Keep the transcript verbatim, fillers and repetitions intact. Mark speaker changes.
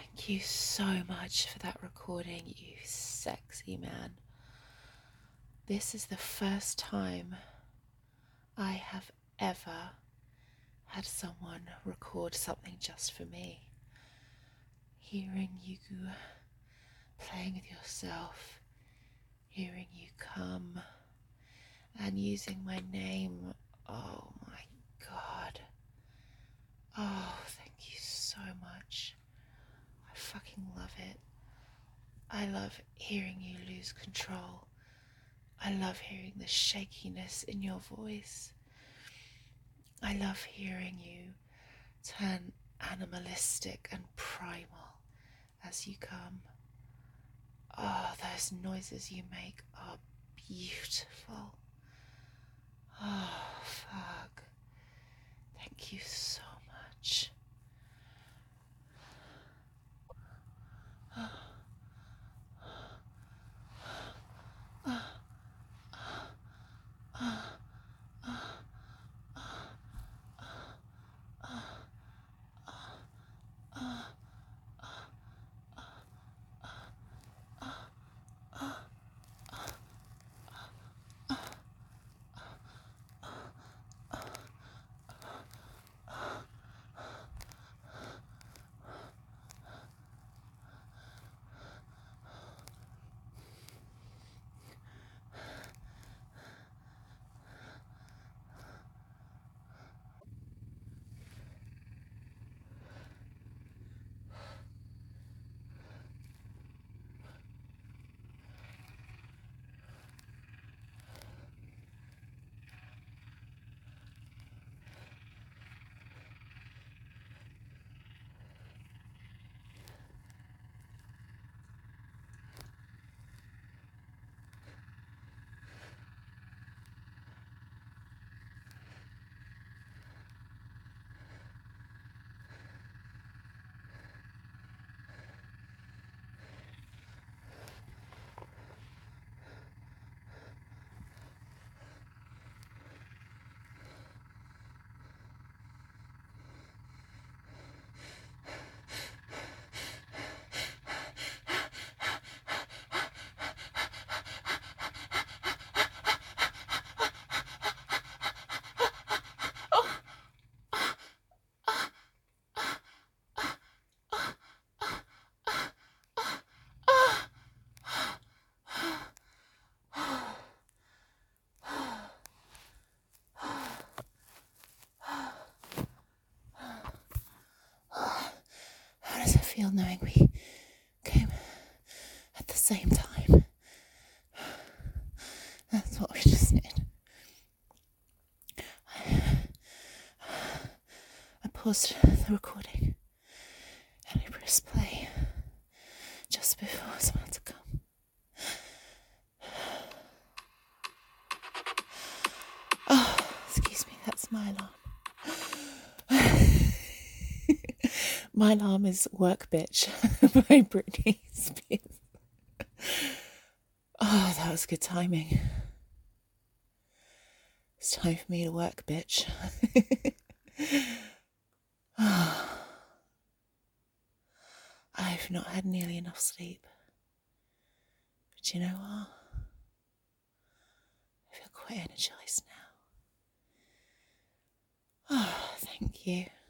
Speaker 1: Thank you so much for that recording, you sexy man. This is the first time I have ever had someone record something just for me. Hearing you playing with yourself, hearing you come, and using my name. Oh my god. Oh, thank you so much. I fucking love it. I love hearing you lose control. I love hearing the shakiness in your voice. I love hearing you turn animalistic and primal as you come. Oh, those noises you make are beautiful. Oh, fuck. Thank you so much. How does it feel knowing we came at the same time? That's what we just did. I, I paused the recording and I pressed play just before I was about to come. Oh, excuse me, that's my alarm. My alarm is Work Bitch by Britney Spears. Oh, that was good timing. It's time for me to work, bitch. Oh, I've not had nearly enough sleep. But you know what? I feel quite energized now. Oh, thank you.